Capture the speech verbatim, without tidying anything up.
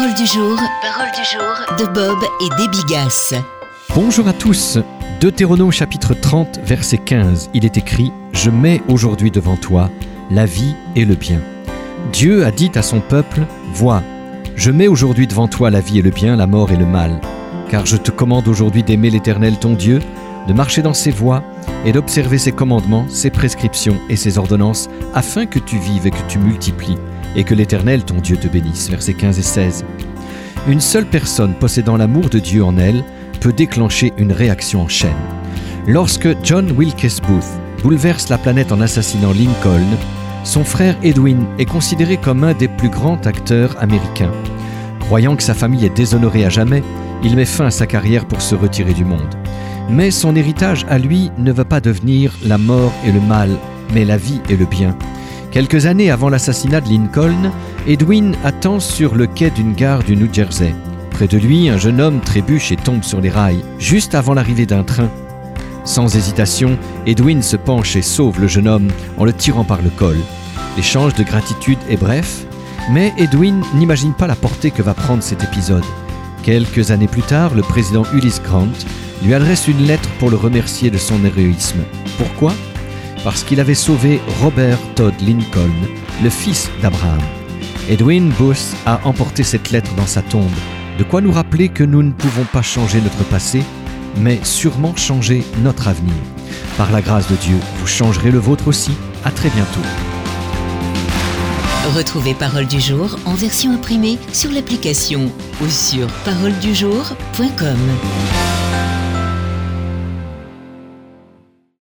Parole du jour, parole du jour de Bob et des Bigas. Bonjour à tous. Deutéronome chapitre trente, verset quinze, il est écrit « Je mets aujourd'hui devant toi la vie et le bien ». Dieu a dit à son peuple « Vois, je mets aujourd'hui devant toi la vie et le bien, la mort et le mal. Car je te commande aujourd'hui d'aimer l'Éternel ton Dieu, de marcher dans ses voies et d'observer ses commandements, ses prescriptions et ses ordonnances, afin que tu vives et que tu multiplies, et que l'Éternel ton Dieu te bénisse. » Versets quinze et seize. Une seule personne possédant l'amour de Dieu en elle peut déclencher une réaction en chaîne. Lorsque John Wilkes Booth bouleverse la planète en assassinant Lincoln, son frère Edwin est considéré comme un des plus grands acteurs américains. Croyant que sa famille est déshonorée à jamais, il met fin à sa carrière pour se retirer du monde. Mais son héritage à lui ne va pas devenir la mort et le mal, mais la vie et le bien. Quelques années avant l'assassinat de Lincoln, Edwin attend sur le quai d'une gare du New Jersey. Près de lui, un jeune homme trébuche et tombe sur les rails, juste avant l'arrivée d'un train. Sans hésitation, Edwin se penche et sauve le jeune homme en le tirant par le col. L'échange de gratitude est bref, mais Edwin n'imagine pas la portée que va prendre cet épisode. Quelques années plus tard, le président Ulysses Grant lui adresse une lettre pour le remercier de son héroïsme. Pourquoi ? Parce qu'il avait sauvé Robert Todd Lincoln, le fils d'Abraham. Edwin Booth a emporté cette lettre dans sa tombe, de quoi nous rappeler que nous ne pouvons pas changer notre passé, mais sûrement changer notre avenir. Par la grâce de Dieu, vous changerez le vôtre aussi. À très bientôt. Retrouvez Parole du jour en version imprimée sur l'application ou sur parole du jour point com.